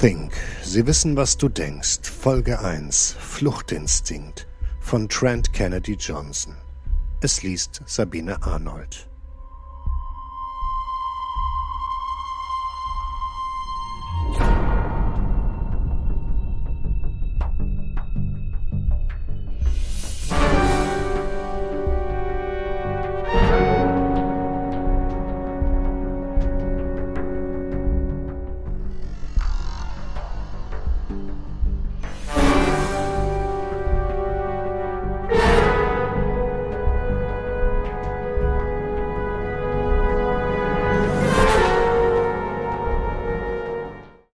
Think. Sie wissen, was du denkst. Folge 1. Fluchtinstinkt von Trent Kennedy Johnson. Es liest Sabine Arnold.